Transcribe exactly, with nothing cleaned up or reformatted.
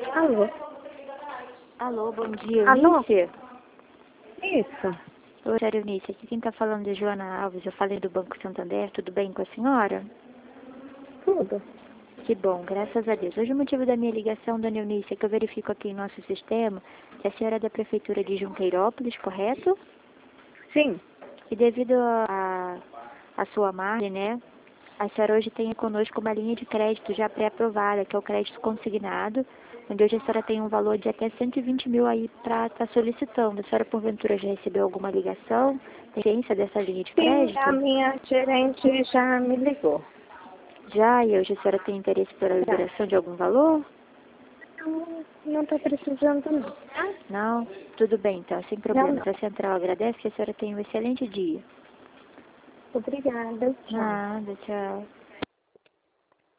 Alô? Alô, bom dia, Alô? Eunice? Isso. Oi, senhora Eunice, aqui quem está falando é Joana Alves, eu falei do Banco Santander, tudo bem com a senhora? Tudo. Que bom, graças a Deus. Hoje o motivo da minha ligação, dona Eunice, é que eu verifico aqui em nosso sistema que a senhora é da Prefeitura de Junqueirópolis, correto? Sim. E devido a, a sua margem, né, a senhora hoje tem conosco uma linha de crédito já pré-aprovada, que é o crédito consignado, onde hoje a senhora tem um valor de até cento e vinte mil aí para estar tá solicitando. A senhora, porventura, já recebeu alguma ligação, tem ciência dessa linha de Sim, crédito? a minha gerente já me ligou. Já, e hoje a senhora tem interesse pela Já. liberação de algum valor? Não, não tô precisando não. Tá? Não? Tudo bem, então, sem Não, problemas. não. A central agradece que a senhora tenha um excelente dia. Obrigada. Tchau. Nada, tchau.